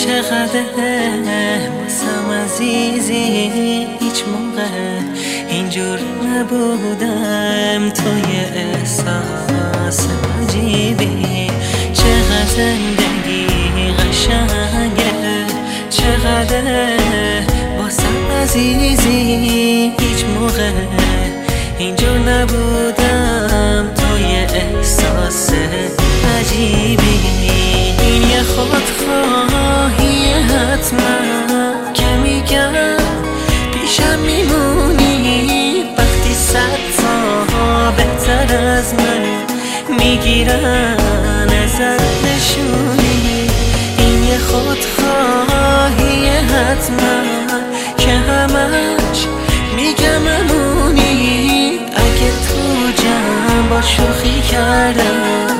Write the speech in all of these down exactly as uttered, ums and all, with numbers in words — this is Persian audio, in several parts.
چقدر واسم عزیزی، هیچ موقع اینجور نبودم. توی احساس عجیبی، چقدر زندگی قشنگه، چقدر واسم عزیزی، هیچ موقع اینجور نبودم. توی احساس عجیبی، این یه خودخواهی حتما که میگم پیشم میمونی. وقتی صد تا بهتر از من میگیرن ازت نشونی. این یه خودخواهی حتما که همش میگم امونی. اگه تو جمع با شوخی کردم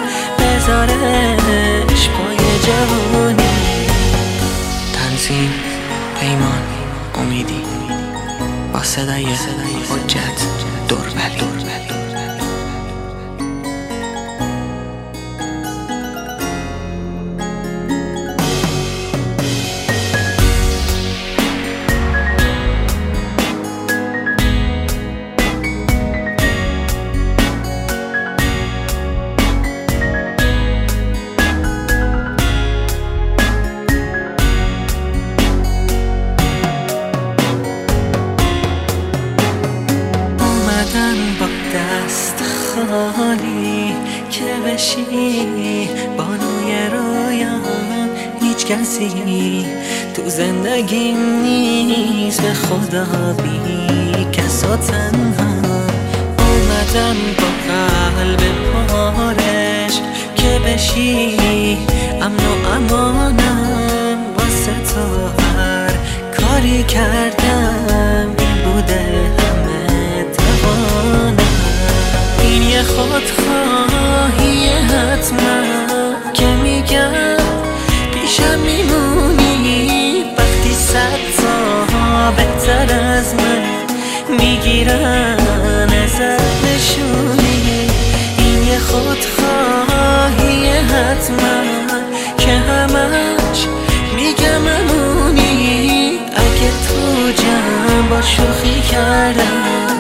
بذارش پای جوانی. تنظیم پیمان امیدی با صدای حجت درولی. با دست خالی که بشی بانوی رویان، هیچ کسی تو زندگیم نیست به خدا بی کس و تنها. اومدم با قلب پارش که بشی امن و امانم. واسه تو هر کاری کردم این بوده این یه خودخواهی حتما که میگم پیشم میمونی. وقتی صد تا بهتر از من میگیرن ازت نشونی. این یه خودخواهی حتما که همش میگم امونی. اگه تو جمع با شوخی کردم